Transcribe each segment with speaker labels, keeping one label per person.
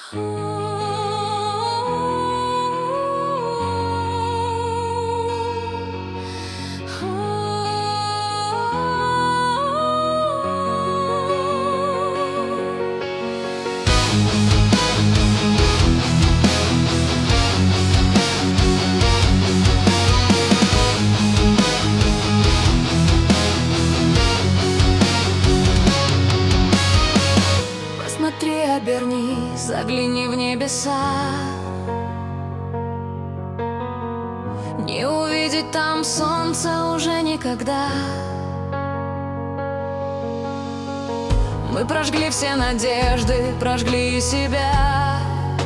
Speaker 1: Посмотри, обернись, загляни в небеса. Не увидеть там солнца уже никогда. Мы прожгли все надежды, прожгли себя.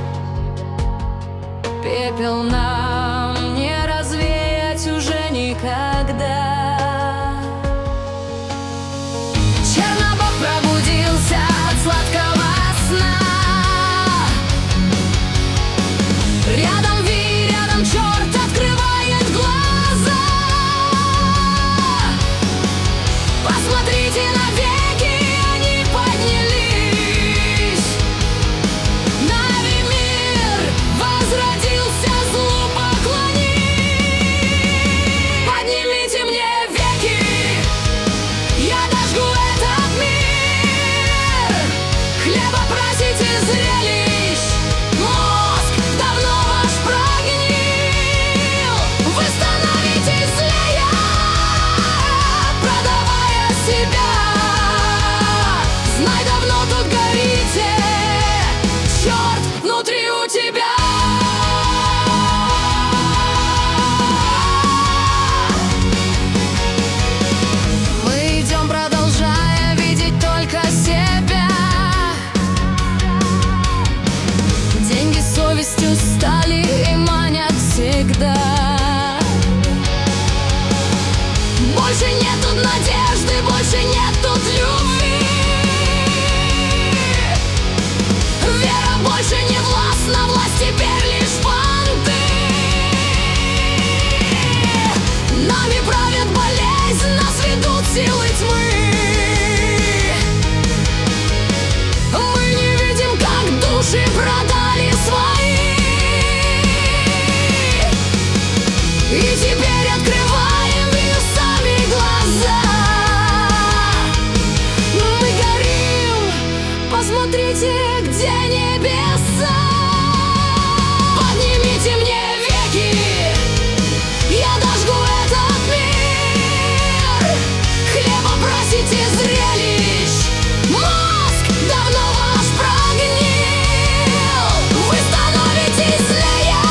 Speaker 1: Пепел нам не развеять уже никогда. Чернобог пробудился от сладкого сна. Рядом Ви, рядом черт открывает глаза. Посмотрите навеки, они поднялись. Нави мир возродился, злу поклонись. Поднимите мне веки, я дожгу этот мир. Хлеба просите, зрелищ, мозг давно ваш прогнил. Вы становитесь злее, продавая себя. Знай, давно тут горите, черт внутри у тебя. Мы идем, продолжая видеть только себя. Деньги совестью стали и манят всегда. Больше нет тут надежды, больше нет тут любви. Вера больше не властна, власть теперь лишь понты. Нами правит болезнь, нас ведут силы тьмы. Мы не видим, как души продали свои. И теперь открываем ее сами глаза. Мы горим, посмотрите, где небеса. Поднимите мне веки, я дожгу этот мир. Хлеба просите, зрелищ, мозг давно ваш прогнил. Вы становитесь злее,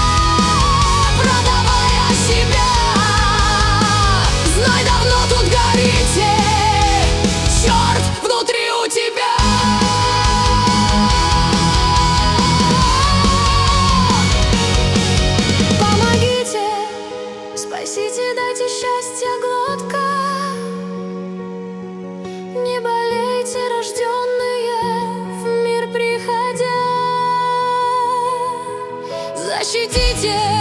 Speaker 1: продавая себя. Знай, давно тут горите, черт внутри у тебя. Помогите, спасите, дайте счастье глотка. Не болейте, рожденные в мир приходя. Защитите